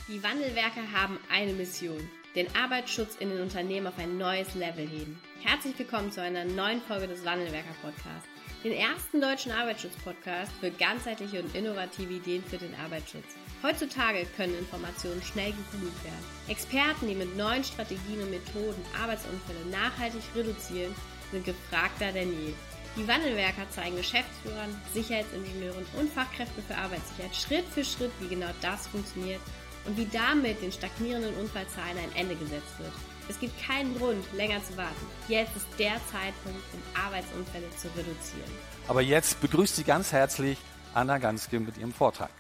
Die Wandelwerker haben eine Mission: den Arbeitsschutz in den Unternehmen auf ein neues Level heben. Herzlich willkommen zu einer neuen Folge des Wandelwerker-Podcasts, den ersten deutschen Arbeitsschutz-Podcast für ganzheitliche und innovative Ideen für den Arbeitsschutz. Heutzutage können Informationen schnell gegoogelt werden. Experten, die mit neuen Strategien und Methoden Arbeitsunfälle nachhaltig reduzieren, sind gefragter denn je. Die Wandelwerker zeigen Geschäftsführern, Sicherheitsingenieuren und Fachkräften für Arbeitssicherheit Schritt für Schritt, wie genau das funktioniert und wie damit den stagnierenden Unfallzahlen ein Ende gesetzt wird. Es gibt keinen Grund, länger zu warten. Jetzt ist der Zeitpunkt, um Arbeitsunfälle zu reduzieren. Aber jetzt begrüßt Sie ganz herzlich Anna Ganske mit ihrem Vortrag.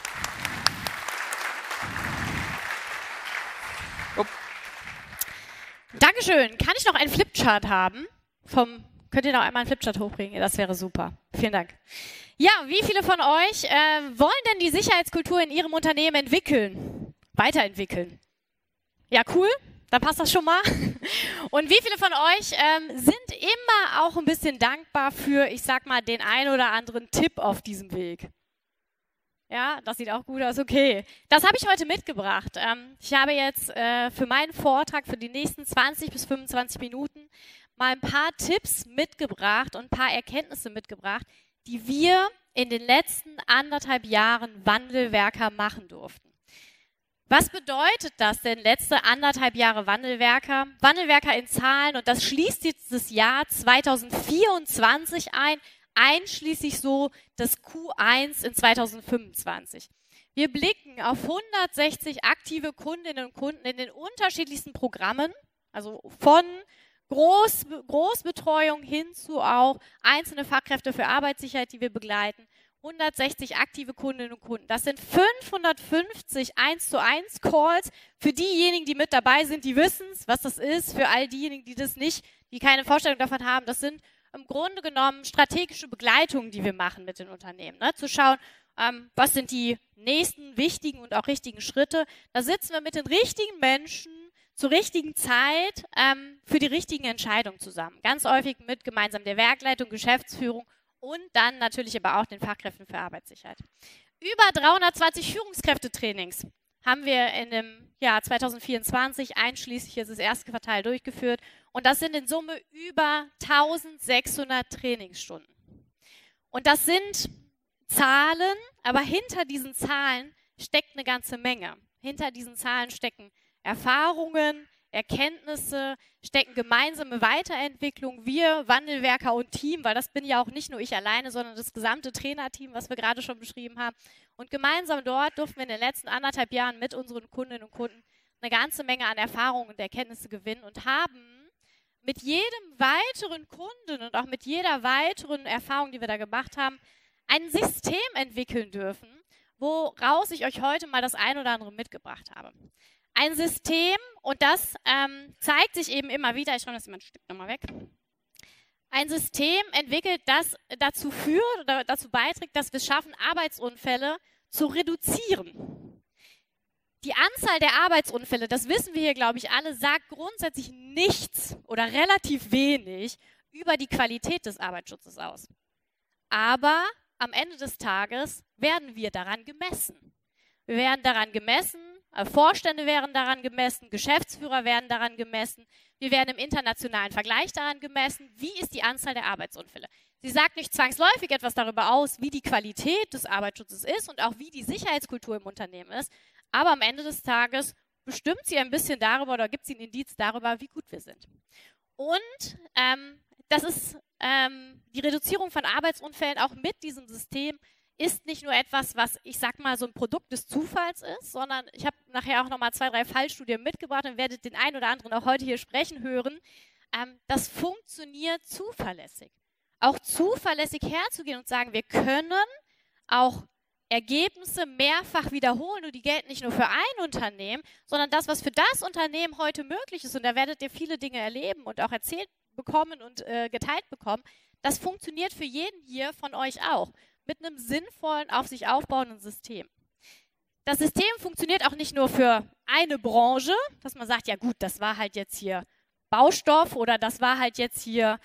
Dankeschön. Kann ich noch einen Flipchart haben? Könnt ihr noch einmal einen Flipchart hochbringen? Das wäre super. Vielen Dank. Ja, wie viele von euch wollen denn die Sicherheitskultur in ihrem Unternehmen entwickeln? Weiterentwickeln? Ja, cool. Dann passt das schon mal. Und wie viele von euch sind immer auch ein bisschen dankbar für, ich sag mal, den ein oder anderen Tipp auf diesem Weg? Ja, das sieht auch gut aus. Okay, das habe ich heute mitgebracht. Ich habe jetzt für meinen Vortrag für die nächsten 20 bis 25 Minuten mal ein paar Tipps mitgebracht und ein paar Erkenntnisse mitgebracht, die wir in den letzten 1,5 Jahren Wandelwerker machen durften. Was bedeutet das denn, letzte 1,5 Jahre Wandelwerker? Wandelwerker in Zahlen, und das schließt jetzt das Jahr 2024 ein, einschließlich so das Q1 in 2025. Wir blicken auf 160 aktive Kundinnen und Kunden in den unterschiedlichsten Programmen, also von Großbetreuung hin zu auch einzelne Fachkräfte für Arbeitssicherheit, die wir begleiten. 160 aktive Kundinnen und Kunden. Das sind 550 1:1 Calls. Für diejenigen, die mit dabei sind, die wissen es, was das ist. Für all diejenigen, die das nicht, die keine Vorstellung davon haben, das sind im Grunde genommen strategische Begleitungen, die wir machen mit den Unternehmen. Ne? Zu schauen, was sind die nächsten wichtigen und auch richtigen Schritte. Da sitzen wir mit den richtigen Menschen zur richtigen Zeit für die richtigen Entscheidungen zusammen. Ganz häufig mit gemeinsam der Werkleitung, Geschäftsführung und dann natürlich aber auch den Fachkräften für Arbeitssicherheit. Über 320 Führungskräftetrainings haben wir in dem Jahr 2024 einschließlich jetzt das erste Quartal durchgeführt. Und das sind in Summe über 1600 Trainingsstunden. Und das sind Zahlen, aber hinter diesen Zahlen steckt eine ganze Menge. Hinter diesen Zahlen stecken Erfahrungen, Erkenntnisse, stecken gemeinsame Weiterentwicklung. Wir, Wandelwerker und Team, weil das bin ja auch nicht nur ich alleine, sondern das gesamte Trainerteam, was wir gerade schon beschrieben haben. Und gemeinsam dort durften wir in den letzten 1,5 Jahren mit unseren Kundinnen und Kunden eine ganze Menge an Erfahrungen und Erkenntnisse gewinnen und haben mit jedem weiteren Kunden und auch mit jeder weiteren Erfahrung, die wir da gemacht haben, ein System entwickeln dürfen, woraus ich euch heute mal das ein oder andere mitgebracht habe. Ein System, und das zeigt sich eben immer wieder, ich räume das immer ein Stück nochmal weg, ein System entwickelt, das dazu führt oder dazu beiträgt, dass wir es schaffen, Arbeitsunfälle zu reduzieren. Die Anzahl der Arbeitsunfälle, das wissen wir hier, glaube ich, alle, sagt grundsätzlich nichts oder relativ wenig über die Qualität des Arbeitsschutzes aus. Aber am Ende des Tages werden wir daran gemessen. Wir werden daran gemessen, Vorstände werden daran gemessen, Geschäftsführer werden daran gemessen, wir werden im internationalen Vergleich daran gemessen, wie ist die Anzahl der Arbeitsunfälle. Sie sagt nicht zwangsläufig etwas darüber aus, wie die Qualität des Arbeitsschutzes ist und auch wie die Sicherheitskultur im Unternehmen ist, aber am Ende des Tages bestimmt sie ein bisschen darüber oder gibt sie ein Indiz darüber, wie gut wir sind. Und das ist die Reduzierung von Arbeitsunfällen auch mit diesem System ist nicht nur etwas, was, ich sag mal, so ein Produkt des Zufalls ist, sondern ich habe nachher auch nochmal 2, 3 Fallstudien mitgebracht und werdet den einen oder anderen auch heute hier sprechen hören. Das funktioniert zuverlässig. Auch zuverlässig herzugehen und sagen, wir können auch Ergebnisse mehrfach wiederholen und die gelten nicht nur für ein Unternehmen, sondern das, was für das Unternehmen heute möglich ist, und da werdet ihr viele Dinge erleben und auch erzählt bekommen und geteilt bekommen, das funktioniert für jeden hier von euch auch. Mit einem sinnvollen, auf sich aufbauenden System. Das System funktioniert auch nicht nur für eine Branche, dass man sagt, ja gut, das war halt jetzt hier Baustoff oder das war halt jetzt hier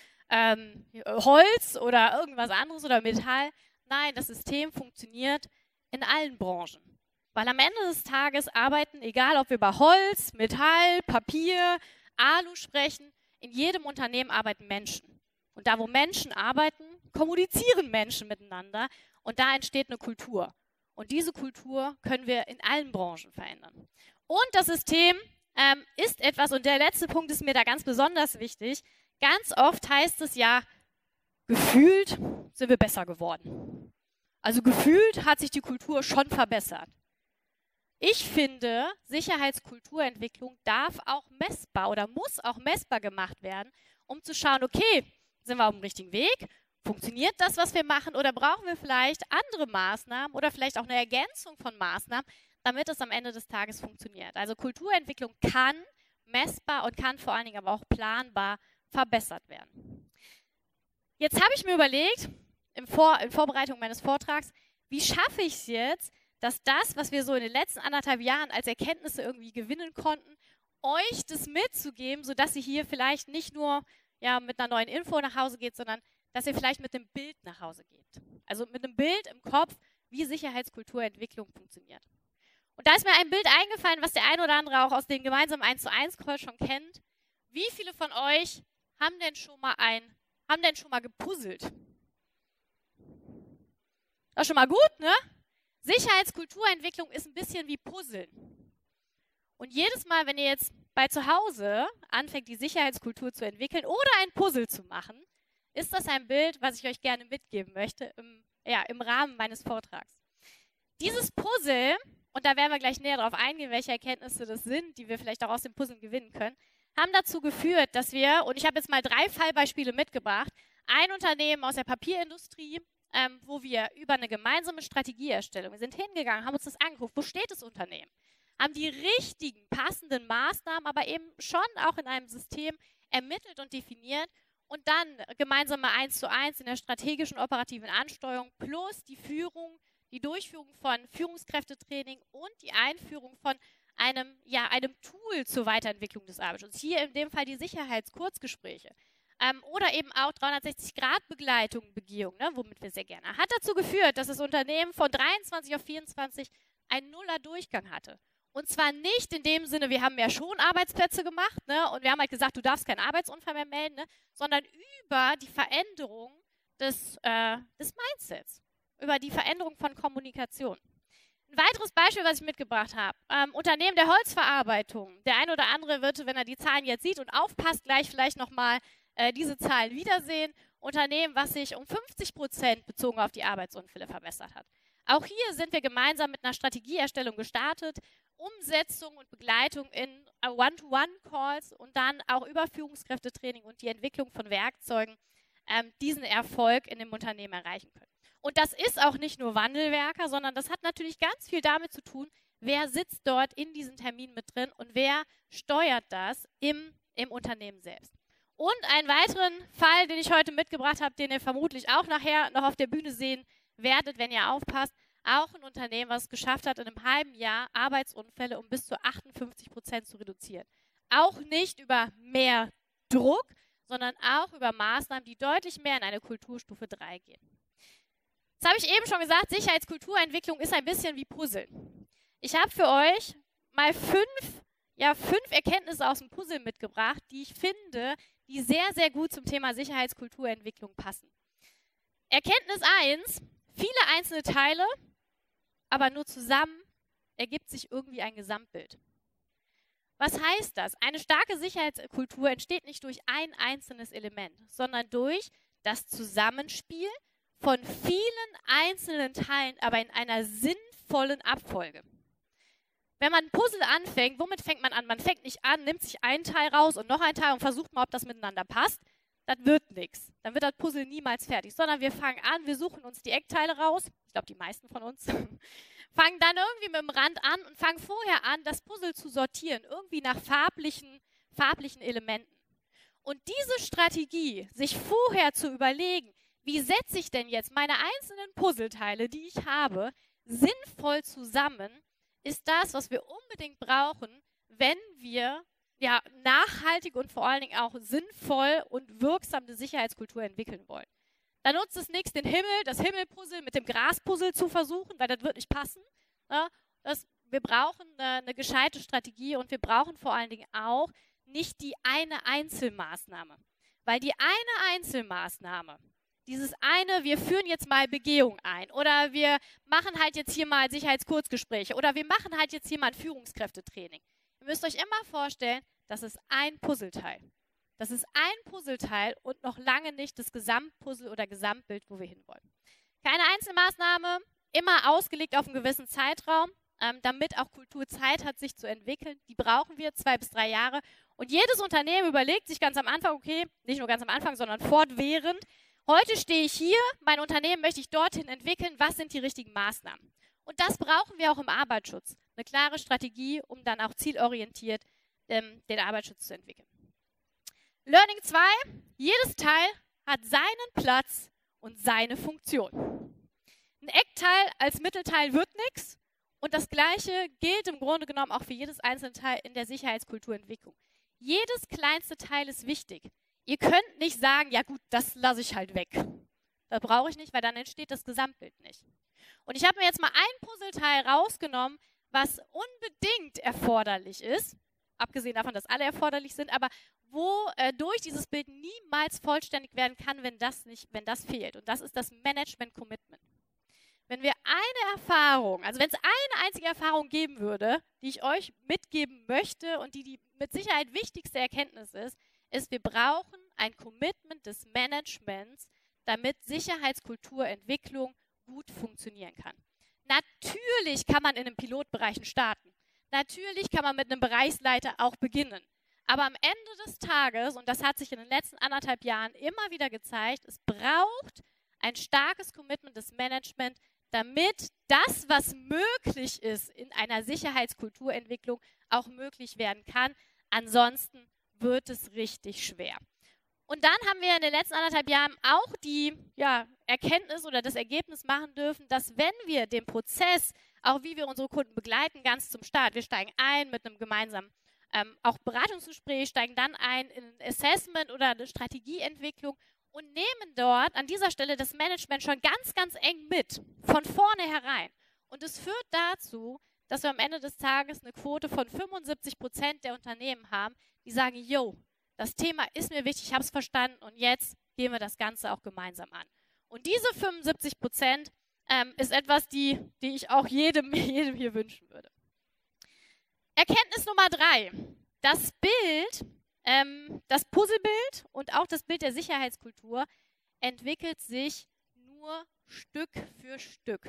Holz oder irgendwas anderes oder Metall. Nein, das System funktioniert in allen Branchen. Weil am Ende des Tages arbeiten, egal ob wir über Holz, Metall, Papier, Alu sprechen, in jedem Unternehmen arbeiten Menschen. Und da, wo Menschen arbeiten, kommunizieren Menschen miteinander und da entsteht eine Kultur. Und diese Kultur können wir in allen Branchen verändern. Und das System ist etwas, und der letzte Punkt ist mir da ganz besonders wichtig, ganz oft heißt es ja, gefühlt sind wir besser geworden. Also gefühlt hat sich die Kultur schon verbessert. Ich finde, Sicherheitskulturentwicklung darf auch messbar oder muss auch messbar gemacht werden, um zu schauen, okay, sind wir auf dem richtigen Weg? Funktioniert das, was wir machen? Oder brauchen wir vielleicht andere Maßnahmen oder vielleicht auch eine Ergänzung von Maßnahmen, damit es am Ende des Tages funktioniert? Also Kulturentwicklung kann messbar und kann vor allen Dingen aber auch planbar verbessert werden. Jetzt habe ich mir überlegt, in Vorbereitung meines Vortrags, wie schaffe ich es jetzt, dass das, was wir so in den letzten 1,5 Jahren als Erkenntnisse irgendwie gewinnen konnten, euch das mitzugeben, sodass ihr hier vielleicht nicht nur mit einer neuen Info nach Hause geht, sondern dass ihr vielleicht mit einem Bild nach Hause geht. Also mit einem Bild im Kopf, wie Sicherheitskulturentwicklung funktioniert. Und da ist mir ein Bild eingefallen, was der ein oder andere auch aus den gemeinsamen 1:1-Call schon kennt. Wie viele von euch haben denn schon mal gepuzzelt? Das ist schon mal gut, ne? Sicherheitskulturentwicklung ist ein bisschen wie Puzzeln. Und jedes Mal, wenn ihr jetzt bei zu Hause anfängt, die Sicherheitskultur zu entwickeln oder ein Puzzle zu machen, ist das ein Bild, was ich euch gerne mitgeben möchte im Rahmen meines Vortrags. Dieses Puzzle, und da werden wir gleich näher darauf eingehen, welche Erkenntnisse das sind, die wir vielleicht auch aus dem Puzzle gewinnen können, haben dazu geführt, dass wir, und ich habe jetzt mal 3 Fallbeispiele mitgebracht, ein Unternehmen aus der Papierindustrie, wo wir über eine gemeinsame Strategieerstellung, wir sind hingegangen, haben uns das angeguckt, wo steht das Unternehmen, haben die richtigen, passenden Maßnahmen, aber eben schon auch in einem System ermittelt und definiert und dann gemeinsame 1:1 in der strategischen operativen Ansteuerung plus die Durchführung von Führungskräftetraining und die Einführung von einem Tool zur Weiterentwicklung des Arbeitsschutzes. Hier in dem Fall die Sicherheitskurzgespräche. Oder eben auch 360-Grad-Begleitung, Begehung, ne, womit wir sehr gerne. Hat dazu geführt, dass das Unternehmen von 23 auf 24 einen Nuller-Durchgang hatte. Und zwar nicht in dem Sinne, wir haben ja schon Arbeitsplätze gemacht, ne, und wir haben halt gesagt, du darfst keinen Arbeitsunfall mehr melden, ne, sondern über die Veränderung des Mindsets, über die Veränderung von Kommunikation. Ein weiteres Beispiel, was ich mitgebracht habe, Unternehmen der Holzverarbeitung. Der ein oder andere wird, wenn er die Zahlen jetzt sieht und aufpasst, gleich vielleicht nochmal diese Zahlen wiedersehen. Unternehmen, was sich um 50% bezogen auf die Arbeitsunfälle verbessert hat. Auch hier sind wir gemeinsam mit einer Strategieerstellung gestartet, Umsetzung und Begleitung in One-to-One-Calls und dann auch über Führungskräftetraining und die Entwicklung von Werkzeugen diesen Erfolg in dem Unternehmen erreichen können. Und das ist auch nicht nur Wandelwerker, sondern das hat natürlich ganz viel damit zu tun, wer sitzt dort in diesen Terminen mit drin und wer steuert das im Unternehmen selbst. Und einen weiteren Fall, den ich heute mitgebracht habe, den ihr vermutlich auch nachher noch auf der Bühne sehen werdet, wenn ihr aufpasst, auch ein Unternehmen, was es geschafft hat, in einem halben Jahr Arbeitsunfälle um bis zu 58% zu reduzieren. Auch nicht über mehr Druck, sondern auch über Maßnahmen, die deutlich mehr in eine Kulturstufe 3 gehen. Das habe ich eben schon gesagt, Sicherheitskulturentwicklung ist ein bisschen wie Puzzeln. Ich habe für euch mal 5 Erkenntnisse aus dem Puzzle mitgebracht, die ich finde, die sehr, sehr gut zum Thema Sicherheitskulturentwicklung passen. Erkenntnis 1, viele einzelne Teile, aber nur zusammen ergibt sich irgendwie ein Gesamtbild. Was heißt das? Eine starke Sicherheitskultur entsteht nicht durch ein einzelnes Element, sondern durch das Zusammenspiel von vielen einzelnen Teilen, aber in einer sinnvollen Abfolge. Wenn man ein Puzzle anfängt, womit fängt man an? Man fängt nicht an, nimmt sich einen Teil raus und noch einen Teil und versucht mal, ob das miteinander passt. Das wird nichts. Dann wird das Puzzle niemals fertig, sondern wir fangen an, wir suchen uns die Eckteile raus. Ich glaube, die meisten von uns fangen dann irgendwie mit dem Rand an und fangen vorher an, das Puzzle zu sortieren, irgendwie nach farblichen Elementen. Und diese Strategie, sich vorher zu überlegen, wie setze ich denn jetzt meine einzelnen Puzzleteile, die ich habe, sinnvoll zusammen, ist das, was wir unbedingt brauchen, wenn wir nachhaltig und vor allen Dingen auch sinnvoll und wirksam eine Sicherheitskultur entwickeln wollen. Da nutzt es nichts, das Himmelpuzzle mit dem Graspuzzle zu versuchen, weil das wird nicht passen. Ja? Wir brauchen eine gescheite Strategie und wir brauchen vor allen Dingen auch nicht die eine Einzelmaßnahme. Weil die eine Einzelmaßnahme, dieses eine, wir führen jetzt mal Begehung ein oder wir machen halt jetzt hier mal Sicherheitskurzgespräche oder wir machen halt jetzt hier mal ein Führungskräftetraining. Ihr müsst euch immer vorstellen, das ist ein Puzzleteil. Das ist ein Puzzleteil und noch lange nicht das Gesamtpuzzle oder Gesamtbild, wo wir hinwollen. Keine Einzelmaßnahme, immer ausgelegt auf einen gewissen Zeitraum, damit auch Kultur Zeit hat, sich zu entwickeln. Die brauchen wir 2 bis 3 Jahre. Und jedes Unternehmen überlegt sich ganz am Anfang, okay, nicht nur ganz am Anfang, sondern fortwährend, heute stehe ich hier, mein Unternehmen möchte ich dorthin entwickeln, was sind die richtigen Maßnahmen? Und das brauchen wir auch im Arbeitsschutz. Eine klare Strategie, um dann auch zielorientiert den Arbeitsschutz zu entwickeln. Learning 2, jedes Teil hat seinen Platz und seine Funktion. Ein Eckteil als Mittelteil wird nichts und das Gleiche gilt im Grunde genommen auch für jedes einzelne Teil in der Sicherheitskulturentwicklung. Jedes kleinste Teil ist wichtig. Ihr könnt nicht sagen, ja gut, das lasse ich halt weg. Das brauche ich nicht, weil dann entsteht das Gesamtbild nicht. Und ich habe mir jetzt mal ein Puzzleteil rausgenommen, was unbedingt erforderlich ist, abgesehen davon, dass alle erforderlich sind, aber wo durch dieses Bild niemals vollständig werden kann, wenn das fehlt. Und das ist das Management-Commitment. Wenn wir eine Erfahrung, also wenn es eine einzige Erfahrung geben würde, die ich euch mitgeben möchte und die mit Sicherheit wichtigste Erkenntnis ist, wir brauchen ein Commitment des Managements, damit Sicherheitskulturentwicklung gut funktionieren kann. Natürlich kann man in den Pilotbereichen starten. Natürlich kann man mit einem Bereichsleiter auch beginnen. Aber am Ende des Tages, und das hat sich in den letzten 1,5 Jahren immer wieder gezeigt, es braucht ein starkes Commitment des Managements, damit das, was möglich ist in einer Sicherheitskulturentwicklung, auch möglich werden kann. Ansonsten wird es richtig schwer. Und dann haben wir in den letzten 1,5 Jahren auch die Erkenntnis oder das Ergebnis machen dürfen, dass wenn wir den Prozess, auch wie wir unsere Kunden begleiten, ganz zum Start, wir steigen ein mit einem gemeinsamen auch Beratungsgespräch, steigen dann ein in ein Assessment oder eine Strategieentwicklung und nehmen dort an dieser Stelle das Management schon ganz, ganz eng mit, von vornherein. Und es führt dazu, dass wir am Ende des Tages eine Quote von 75% der Unternehmen haben, die sagen, yo, das Thema ist mir wichtig, ich habe es verstanden und jetzt gehen wir das Ganze auch gemeinsam an. Und diese 75% ist etwas, die ich auch jedem hier wünschen würde. Erkenntnis Nummer 3. Das Bild, das Puzzlebild und auch das Bild der Sicherheitskultur entwickelt sich nur Stück für Stück.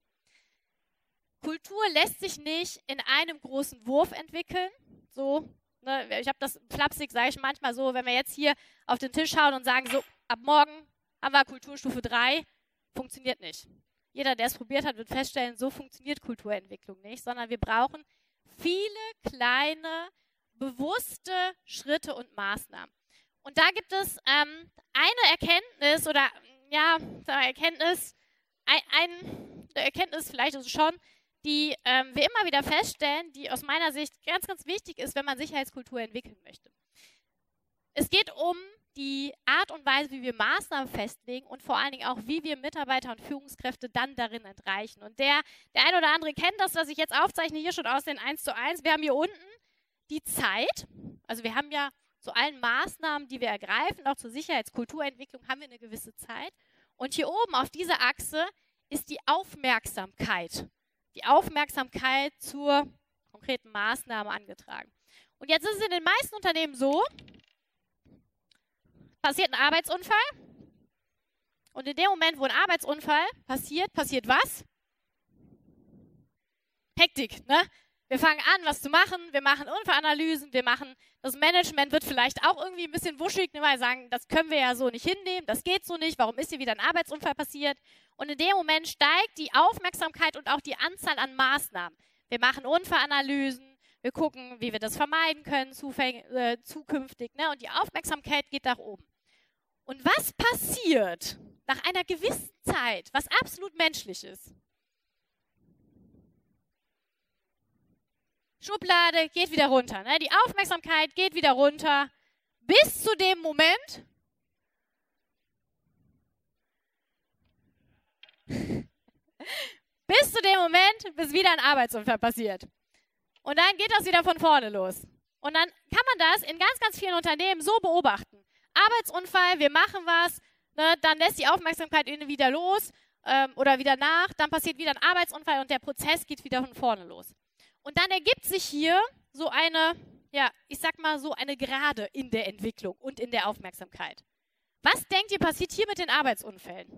Kultur lässt sich nicht in einem großen Wurf entwickeln. So, ne, ich habe das flapsig, sage ich manchmal so, wenn wir jetzt hier auf den Tisch schauen und sagen, so, ab morgen haben wir Kulturstufe 3, funktioniert nicht. Jeder, der es probiert hat, wird feststellen, so funktioniert Kulturentwicklung nicht, sondern wir brauchen viele kleine, bewusste Schritte und Maßnahmen. Und da gibt es eine Erkenntnis oder eine Erkenntnis vielleicht also schon, die wir immer wieder feststellen, die aus meiner Sicht ganz, ganz wichtig ist, wenn man Sicherheitskultur entwickeln möchte. Es geht um die Art und Weise, wie wir Maßnahmen festlegen und vor allen Dingen auch, wie wir Mitarbeiter und Führungskräfte dann darin entreichen. Und der ein oder andere kennt das, was ich jetzt aufzeichne, hier schon aus den 1:1. Wir haben hier unten die Zeit, also wir haben ja zu allen Maßnahmen, die wir ergreifen, auch zur Sicherheitskulturentwicklung, haben wir eine gewisse Zeit. Und hier oben auf dieser Achse ist die Aufmerksamkeit zur konkreten Maßnahme angetragen. Und jetzt ist es in den meisten Unternehmen so, passiert ein Arbeitsunfall und in dem Moment, wo ein Arbeitsunfall passiert was? Hektik, ne? Wir fangen an, was zu machen, wir machen Unfallanalysen, das Management wird vielleicht auch irgendwie ein bisschen wuschig, ne, weil sagen, das können wir ja so nicht hinnehmen, das geht so nicht, warum ist hier wieder ein Arbeitsunfall passiert? Und in dem Moment steigt die Aufmerksamkeit und auch die Anzahl an Maßnahmen. Wir machen Unfallanalysen, wir gucken, wie wir das vermeiden können zukünftig, ne? Und die Aufmerksamkeit geht nach oben. Und was passiert nach einer gewissen Zeit, was absolut menschlich ist? Schublade geht wieder runter. Ne? Die Aufmerksamkeit geht wieder runter bis zu dem Moment, bis zu dem Moment, bis wieder ein Arbeitsunfall passiert. Und dann geht das wieder von vorne los. Und dann kann man das in ganz, ganz vielen Unternehmen so beobachten. Arbeitsunfall, wir machen was, ne, dann lässt die Aufmerksamkeit irgendwie wieder los oder wieder nach, dann passiert wieder ein Arbeitsunfall und der Prozess geht wieder von vorne los. Und dann ergibt sich hier so eine, ja, ich sag mal so eine Gerade in der Entwicklung und in der Aufmerksamkeit. Was denkt ihr, passiert hier mit den Arbeitsunfällen?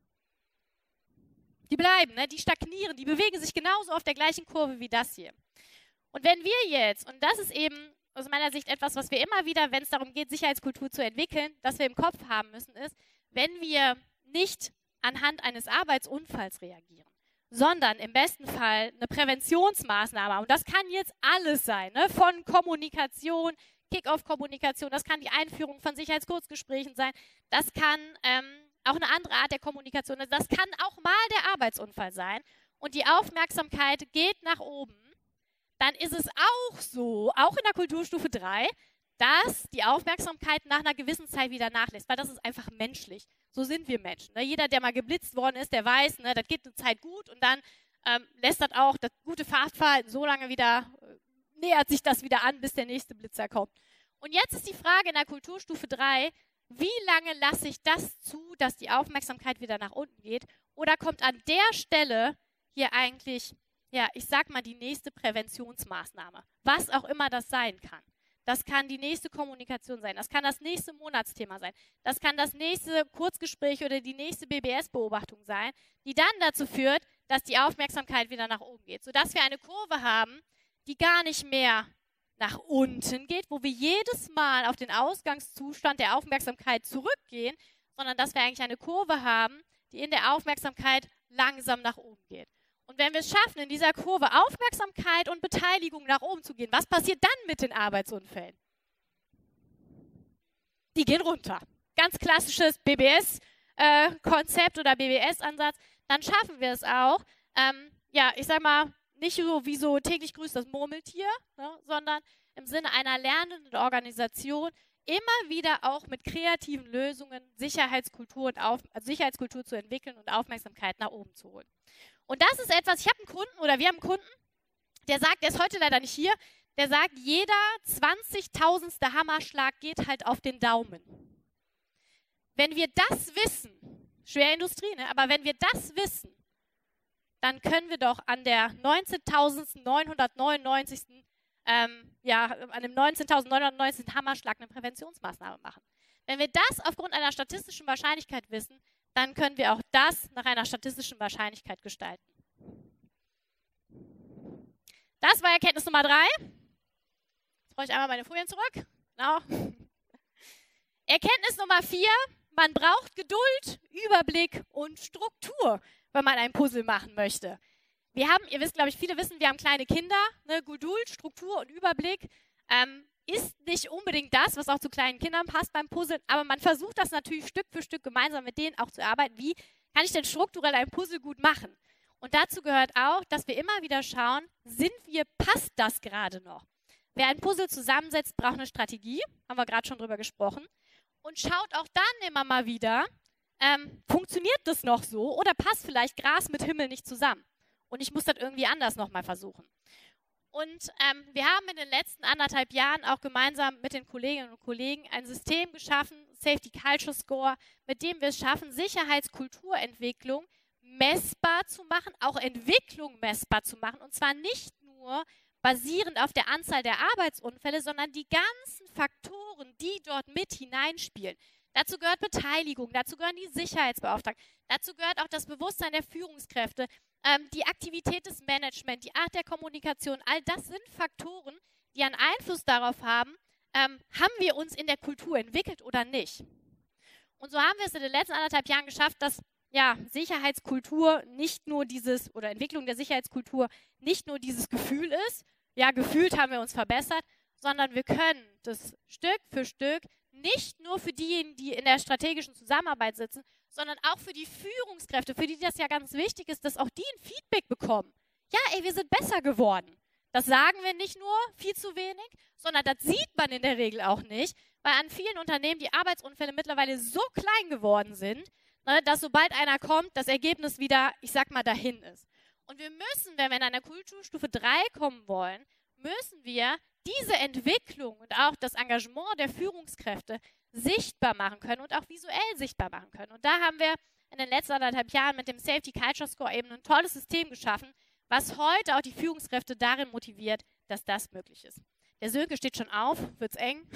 Die bleiben, ne? Die stagnieren, die bewegen sich genauso auf der gleichen Kurve wie das hier. Und wenn wir jetzt, und das ist eben aus meiner Sicht etwas, was wir immer wieder, wenn es darum geht, Sicherheitskultur zu entwickeln, dass wir im Kopf haben müssen, ist, wenn wir nicht anhand eines Arbeitsunfalls reagieren, sondern im besten Fall eine Präventionsmaßnahme, und das kann jetzt alles sein, ne? Von Kommunikation, Kick-Off-Kommunikation, das kann die Einführung von Sicherheitskurzgesprächen sein, das kann auch eine andere Art der Kommunikation, das kann auch mal der Arbeitsunfall sein und die Aufmerksamkeit geht nach oben, dann ist es auch so, auch in der Kulturstufe 3, dass die Aufmerksamkeit nach einer gewissen Zeit wieder nachlässt, weil das ist einfach menschlich. So sind wir Menschen. Ne? Jeder, der mal geblitzt worden ist, der weiß, ne, das geht eine Zeit gut und dann lässt das auch das gute Fahrverhalten so lange wieder, nähert sich das wieder an, bis der nächste Blitzer kommt. Und jetzt ist die Frage in der Kulturstufe 3, wie lange lasse ich das zu, dass die Aufmerksamkeit wieder nach unten geht? Oder kommt an der Stelle hier eigentlich, ja, ich sag mal, die nächste Präventionsmaßnahme, was auch immer das sein kann. Das kann die nächste Kommunikation sein, das kann das nächste Monatsthema sein, das kann das nächste Kurzgespräch oder die nächste BBS-Beobachtung sein, die dann dazu führt, dass die Aufmerksamkeit wieder nach oben geht, sodass wir eine Kurve haben, die gar nicht mehr nach unten geht, wo wir jedes Mal auf den Ausgangszustand der Aufmerksamkeit zurückgehen, sondern dass wir eigentlich eine Kurve haben, die in der Aufmerksamkeit langsam nach oben geht. Und wenn wir es schaffen, in dieser Kurve Aufmerksamkeit und Beteiligung nach oben zu gehen, was passiert dann mit den Arbeitsunfällen? Die gehen runter. Ganz klassisches BBS-Konzept oder BBS-Ansatz. Dann schaffen wir es auch, ja, ich sag mal, nicht so wie so täglich grüßt das Murmeltier, ne, sondern im Sinne einer lernenden Organisation immer wieder auch mit kreativen Lösungen Sicherheitskultur zu entwickeln und Aufmerksamkeit nach oben zu holen. Und das ist etwas, ich habe einen Kunden oder wir haben einen Kunden, der sagt, der ist heute leider nicht hier, der sagt, jeder 20.000. Hammerschlag geht halt auf den Daumen. Wenn wir das wissen, Schwerindustrie, ne, aber wenn wir das wissen, dann können wir doch an der 19.999. An dem 19.990. Hammerschlag eine Präventionsmaßnahme machen. Wenn wir das aufgrund einer statistischen Wahrscheinlichkeit wissen, dann können wir auch das nach einer statistischen Wahrscheinlichkeit gestalten. Das war Erkenntnis Nummer 3. Jetzt brauche ich einmal meine Folien zurück. Genau. Erkenntnis Nummer 4. Man braucht Geduld, Überblick und Struktur, wenn man ein Puzzle machen möchte. Wir haben, ihr wisst, glaube ich, viele wissen, wir haben kleine Kinder. Ne? Geduld, Struktur und Überblick ist nicht unbedingt das, was auch zu kleinen Kindern passt beim Puzzeln, aber man versucht das natürlich Stück für Stück gemeinsam mit denen auch zu arbeiten. Wie kann ich denn strukturell ein Puzzle gut machen? Und dazu gehört auch, dass wir immer wieder schauen, passt das gerade noch? Wer ein Puzzle zusammensetzt, braucht eine Strategie, haben wir gerade schon drüber gesprochen, und schaut auch dann immer mal wieder, funktioniert das noch so oder passt vielleicht Gras mit Himmel nicht zusammen? Und ich muss das irgendwie anders nochmal versuchen. Und wir haben in den letzten 1,5 Jahren auch gemeinsam mit den Kolleginnen und Kollegen ein System geschaffen, Safety Culture Score, mit dem wir es schaffen, Sicherheitskulturentwicklung messbar zu machen, auch Entwicklung messbar zu machen. Und zwar nicht nur basierend auf der Anzahl der Arbeitsunfälle, sondern die ganzen Faktoren, die dort mit hineinspielen. Dazu gehört Beteiligung, dazu gehören die Sicherheitsbeauftragten, dazu gehört auch das Bewusstsein der Führungskräfte, die Aktivität des Managements, die Art der Kommunikation. All das sind Faktoren, die einen Einfluss darauf haben, haben wir uns in der Kultur entwickelt oder nicht. Und so haben wir es in den letzten 1,5 Jahren geschafft, dass Sicherheitskultur nicht nur oder Entwicklung der Sicherheitskultur nicht nur dieses Gefühl ist, ja, gefühlt haben wir uns verbessert, sondern wir können das Stück für Stück nicht nur für diejenigen, die in der strategischen Zusammenarbeit sitzen, sondern auch für die Führungskräfte, für die das ja ganz wichtig ist, dass auch die ein Feedback bekommen. Ja, wir sind besser geworden. Das sagen wir nicht nur viel zu wenig, sondern das sieht man in der Regel auch nicht, weil an vielen Unternehmen die Arbeitsunfälle mittlerweile so klein geworden sind, ne, dass sobald einer kommt, das Ergebnis wieder, ich sag mal, dahin ist. Und wir müssen, wenn wir in einer Kulturstufe 3 kommen wollen, müssen wir diese Entwicklung und auch das Engagement der Führungskräfte sichtbar machen können und auch visuell sichtbar machen können. Und da haben wir in den letzten 1,5 Jahren mit dem Safety Culture Score eben ein tolles System geschaffen, was heute auch die Führungskräfte darin motiviert, dass das möglich ist. Der Sönke steht schon auf, wird's eng.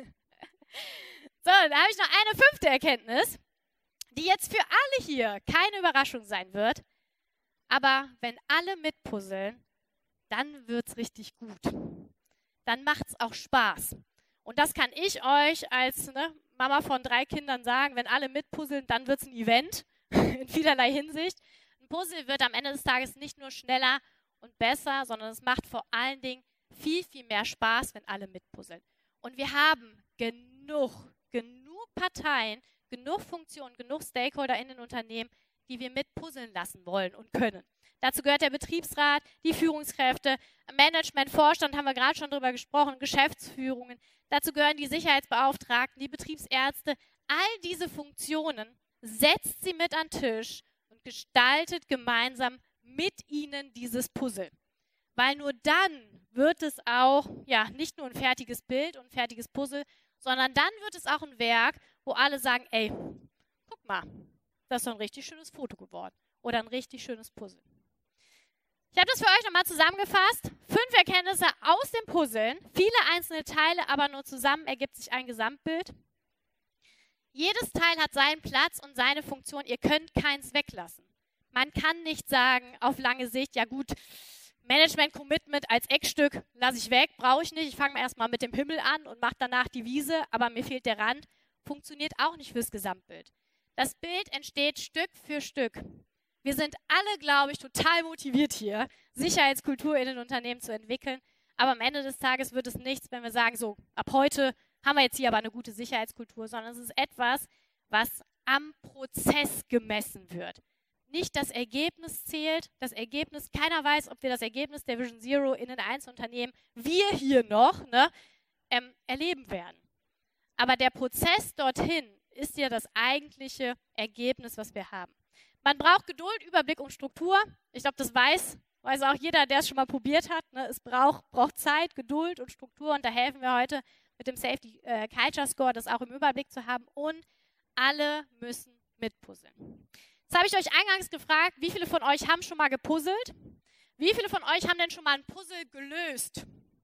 So, da habe ich noch eine 5. Erkenntnis, die jetzt für alle hier keine Überraschung sein wird. Aber wenn alle mitpuzzeln, dann wird's richtig gut. Dann macht's auch Spaß. Und das kann ich euch als Mama von 3 Kindern sagen, wenn alle mitpuzzeln, dann wird's ein Event in vielerlei Hinsicht. Ein Puzzle wird am Ende des Tages nicht nur schneller und besser, sondern es macht vor allen Dingen viel, viel mehr Spaß, wenn alle mitpuzzeln. Und wir haben genug Parteien, genug Funktionen, genug Stakeholder in den Unternehmen, die wir mitpuzzeln lassen wollen und können. Dazu gehört der Betriebsrat, die Führungskräfte, Management, Vorstand, haben wir gerade schon drüber gesprochen, Geschäftsführungen. Dazu gehören die Sicherheitsbeauftragten, die Betriebsärzte. All diese Funktionen setzt sie mit an den Tisch und gestaltet gemeinsam mit ihnen dieses Puzzle. Weil nur dann wird es auch nicht nur ein fertiges Bild und ein fertiges Puzzle, sondern dann wird es auch ein Werk, wo alle sagen, ey, guck mal, das ist doch ein richtig schönes Foto geworden oder ein richtig schönes Puzzle. Ich habe das für euch nochmal zusammengefasst. 5 Erkenntnisse aus dem Puzzeln, viele einzelne Teile, aber nur zusammen ergibt sich ein Gesamtbild. Jedes Teil hat seinen Platz und seine Funktion, ihr könnt keins weglassen. Man kann nicht sagen, auf lange Sicht, ja gut, Management-Commitment als Eckstück lasse ich weg, brauche ich nicht. Ich fange erstmal mit dem Himmel an und mache danach die Wiese, aber mir fehlt der Rand. Funktioniert auch nicht fürs Gesamtbild. Das Bild entsteht Stück für Stück. Wir sind alle, glaube ich, total motiviert hier, Sicherheitskultur in den Unternehmen zu entwickeln. Aber am Ende des Tages wird es nichts, wenn wir sagen, so, ab heute haben wir jetzt hier aber eine gute Sicherheitskultur, sondern es ist etwas, was am Prozess gemessen wird. Nicht das Ergebnis zählt, das Ergebnis, keiner weiß, ob wir das Ergebnis der Vision Zero in den Einzelunternehmen, wir hier noch, erleben werden. Aber der Prozess dorthin ist ja das eigentliche Ergebnis, was wir haben. Man braucht Geduld, Überblick und Struktur. Ich glaube, das weiß auch jeder, der es schon mal probiert hat. Es braucht Zeit, Geduld und Struktur und da helfen wir heute mit dem Safety Culture Score, das auch im Überblick zu haben und alle müssen mitpuzzeln. Jetzt habe ich euch eingangs gefragt, wie viele von euch haben schon mal gepuzzelt? Wie viele von euch haben denn schon mal ein Puzzle gelöst?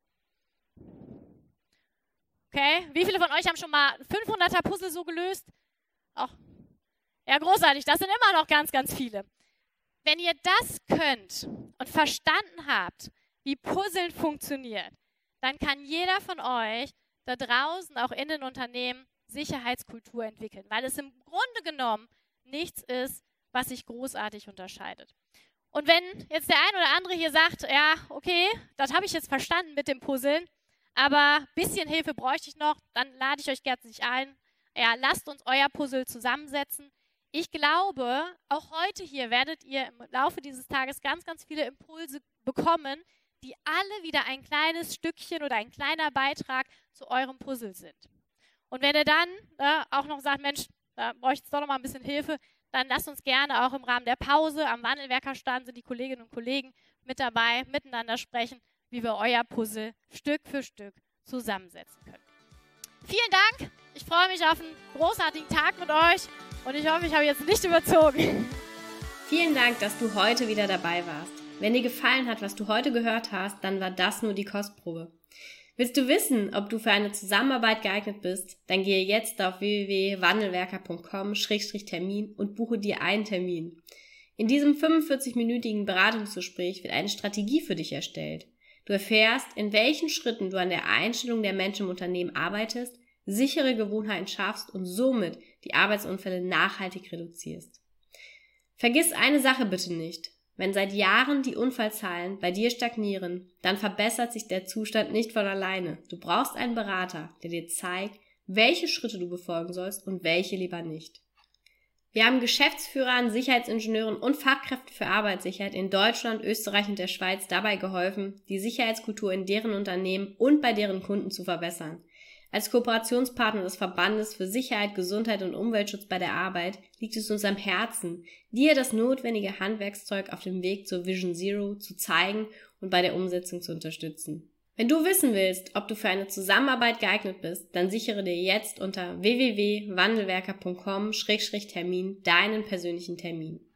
Okay, wie viele von euch haben schon mal ein 500er Puzzle so gelöst? Auch. Ja, großartig, das sind immer noch ganz, ganz viele. Wenn ihr das könnt und verstanden habt, wie Puzzeln funktioniert, dann kann jeder von euch da draußen, auch in den Unternehmen, Sicherheitskultur entwickeln, weil es im Grunde genommen nichts ist, was sich großartig unterscheidet. Und wenn jetzt der ein oder andere hier sagt, ja, okay, das habe ich jetzt verstanden mit dem Puzzeln, aber ein bisschen Hilfe bräuchte ich noch, dann lade ich euch herzlich ein. Ja, lasst uns euer Puzzle zusammensetzen. Ich glaube, auch heute hier werdet ihr im Laufe dieses Tages ganz, ganz viele Impulse bekommen, die alle wieder ein kleines Stückchen oder ein kleiner Beitrag zu eurem Puzzle sind. Und wenn ihr dann auch noch sagt, Mensch, da bräuchte ich doch noch mal ein bisschen Hilfe, dann lasst uns gerne auch im Rahmen der Pause am Wandelwerkerstand sind die Kolleginnen und Kollegen mit dabei, miteinander sprechen, wie wir euer Puzzle Stück für Stück zusammensetzen können. Vielen Dank. Ich freue mich auf einen großartigen Tag mit euch und ich hoffe, ich habe jetzt nicht überzogen. Vielen Dank, dass du heute wieder dabei warst. Wenn dir gefallen hat, was du heute gehört hast, dann war das nur die Kostprobe. Willst du wissen, ob du für eine Zusammenarbeit geeignet bist? Dann gehe jetzt auf www.wandelwerker.com/Termin und buche dir einen Termin. In diesem 45-minütigen Beratungsgespräch wird eine Strategie für dich erstellt. Du erfährst, in welchen Schritten du an der Einstellung der Menschen im Unternehmen arbeitest, sichere Gewohnheiten schaffst und somit die Arbeitsunfälle nachhaltig reduzierst. Vergiss eine Sache bitte nicht. Wenn seit Jahren die Unfallzahlen bei dir stagnieren, dann verbessert sich der Zustand nicht von alleine. Du brauchst einen Berater, der dir zeigt, welche Schritte du befolgen sollst und welche lieber nicht. Wir haben Geschäftsführern, Sicherheitsingenieuren und Fachkräften für Arbeitssicherheit in Deutschland, Österreich und der Schweiz dabei geholfen, die Sicherheitskultur in deren Unternehmen und bei deren Kunden zu verbessern. Als Kooperationspartner des Verbandes für Sicherheit, Gesundheit und Umweltschutz bei der Arbeit liegt es uns am Herzen, dir das notwendige Handwerkszeug auf dem Weg zur Vision Zero zu zeigen und bei der Umsetzung zu unterstützen. Wenn du wissen willst, ob du für eine Zusammenarbeit geeignet bist, dann sichere dir jetzt unter www.wandelwerker.com/Termin deinen persönlichen Termin.